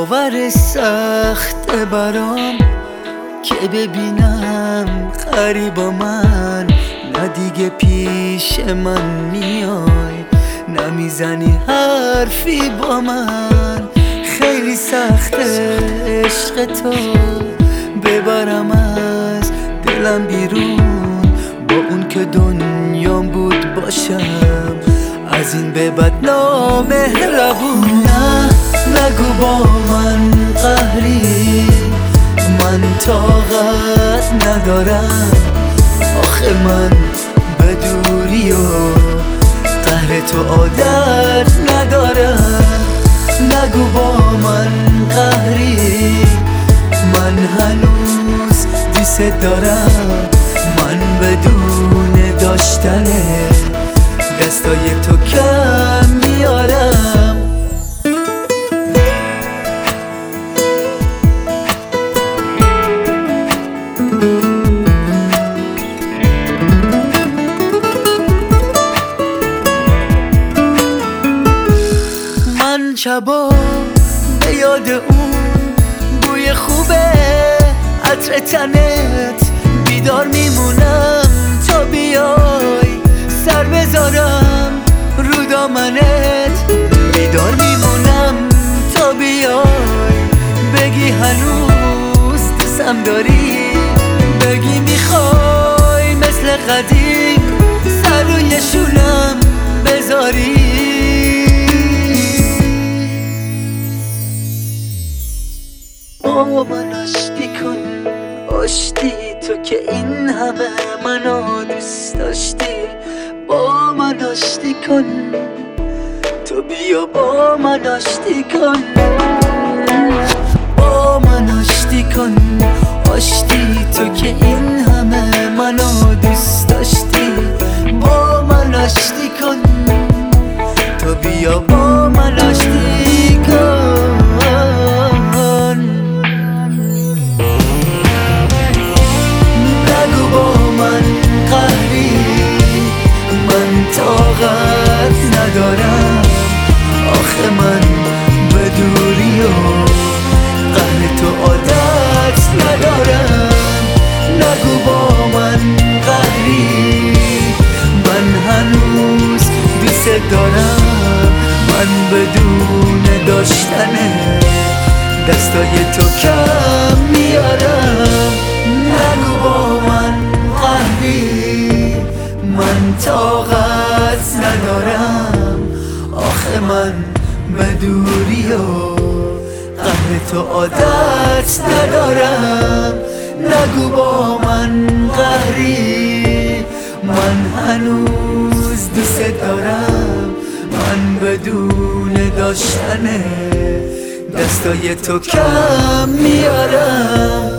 باور سخت برام که ببینم غریبا من نه دیگه پیش من میای، نمیزنی حرفی با من. خیلی سخته عشق تو ببرم از دلم بیرون، با اون که دنیام بود باشم از این به بعد نامهربون. نه نگو با من قهری، من طاقت ندارم. آخه من به دوری و قهر تو عادت ندارم. نگو با من قهری، من هنوز دوست دارم. من بدون داشتن دستای تو کم میارم. من شبا به یاد اون بوی خوبه عطر تنت بیدار میمونم تا بیای سر بذارم رو دامنت. بیدار میمونم تا بیای بگی هنوز دوستم داری، بگی میخوای مثل قدیم سر روی شونم بذاری. با من آشتی کن، آشتی تو که این همه منو دوست داشتی. با من آشتی کن، تو بیا با من آشتی کن. با من آشتی کن، آشتی تو که این همه منو دوست داشتی. با من آشتی کن، تو بیا با من آشتی کن. نگو با من قهری، من طاقت ندارم. آخه من به دوری و قهر تو عادت ندارم. نگو با من قهری، من هنوز دوست دارم. من بدون داشتن دستای تو کم میارم. نگو با من قهری، من طاقت ندارم. آخه من به دوری و قهر تو عادت ندارم. نگو با من قهری، من هنوز دوست دارم. من بدون داشتن دستای تو کم میارم.